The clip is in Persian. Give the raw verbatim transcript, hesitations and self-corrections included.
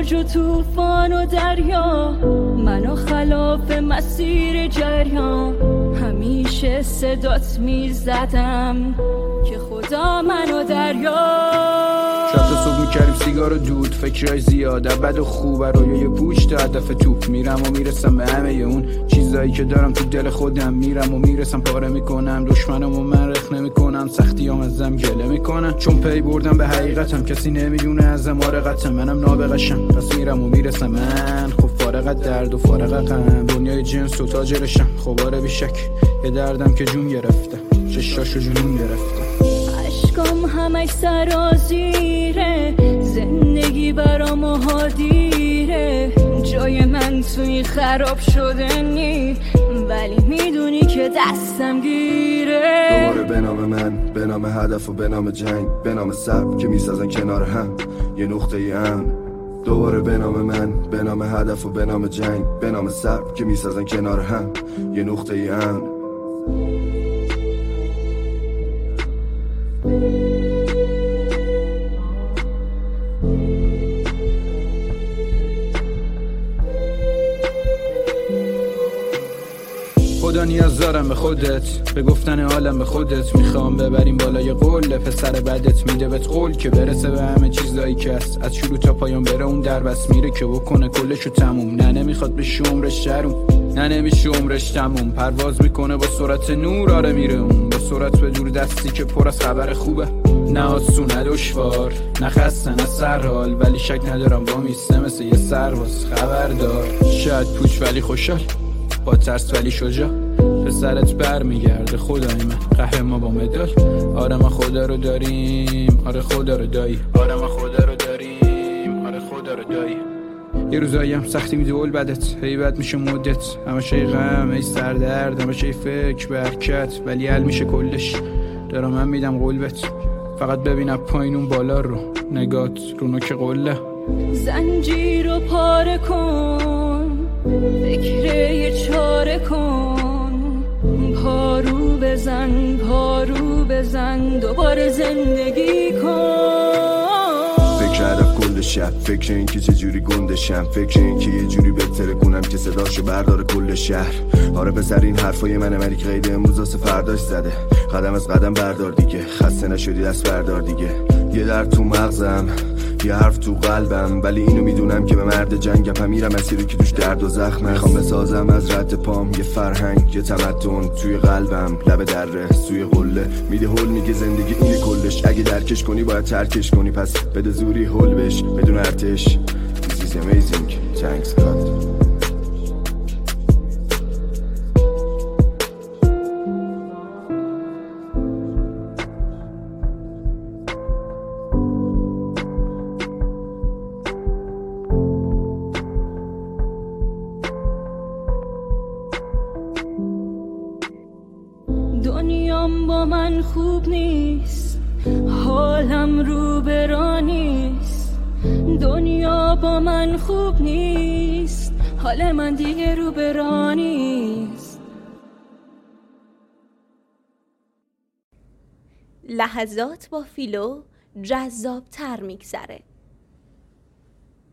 موج و طوفان و دریا، منو خلاف مسیر جریان، همیشه صدات میزدم که خدا منو دریا. شب تا صبح میکردیم سیگار و دود، فکرهای زیاده بد و خوبه رویای پوچ تا هدف توپ. میرم و میرسم به همه اون چیزایی که دارم تو دل خودم، میرم و میرسم پاره میکنم دشمنم و من رخ نمیکنم، سختیام ازم گله میکنم چون پی بردم به حقیقتم. کسی نمیدونه ازم آرقتم، منم نابغشم پس میرم و میرسم. من خب فارغ درد و فارغ غم، دنیای جنس و تاجرشم. خب آره بیشک یه دردم که جون گرفته، چشاشو جنون گرفته. عشقام همش سرازیره، زندگی برام هادیره، جای من توی خراب شده نی، ولی میدونی که دستم گیره. دوباره به نام من، به نام هدف و به نام جنگ، به نام صبر که میسازن کنار هم یه نقطه ای امن. دوباره به نام من، به نام هدف و به نام جنگ، به نام صبر که میسازن کنار هم یه نقطه ای امن. خدا نیاز دارم به خودت، به گفتن عالم به خودت. میخوام ببریم بالای قله، پسر بدت میده بهت قول که برسه به همه چیزایی که هست، از شروع تا پایان بره اون در بس میره که بکنه کلشو تموم. نه نمیخواد بشه عمرش شروم، نه نمیشه عمرش تموم. پرواز میکنه با سرعت نور، آره میره اون با سرعت به دور دستی که پر از خبر خوبه. نه آسون نه دشوار، نه خسته نه سرحال، ولی شک ندارم با میسته مثل یه سرباز خبردار. شاید پوچ ولی خوشحال، با ترس ولی شجاع، پسرت بر میگرده خدای من قهرمان با مدال. آره ما خدا رو داریم، آره خدا رو دایی، آره ما خدا رو داریم، آره خدا رو دایی. یه روزایی هم سختی میده اول بدت، هی بد میشه مدت، همشه ای غم ای سردرد، همشه ای فکر برکت، ولی حل میشه کلش. دارم من میدم قلبت، فقط ببینم پایین اون بالا رو، نگات رو نوک قله. زنجیر رو پاره کن، فکر یه چاره کن، پارو بزن پارو بزن دوباره زندگی کن. فکر هدف کل شب، فکر این که چجوری گندشم، فکر این که یه جوری بهتره کنم که صداشو برداره کل شهر. آره پسر این حرفای منه، ولی که قید امروز واسه فرداش زده. قدم از قدم بردار دیگه، خسته نشدی دست بردار دیگه. یه درد تو مغزم، یه حرف تو قلبم، ولی اینو میدونم که به مرد جنگم هم میرم مسیری که توش درد و زخمه. میخوام بسازم از رد پام یه فرهنگ، یه تمدن توی قلبم، لب دره سوی قله. میده هول میگه زندگی اینه کلش، اگه درکش کنی باید ترکش کنی، پس بده زوری هول بش بدون ارتش. This is amazing, thanks God. دنیام با من خوب نیست، حالم رو برا نیست. دنیا با من خوب نیست، حال من دیگه رو برا نیست. لحظات با فیلو جذاب تر میگذره.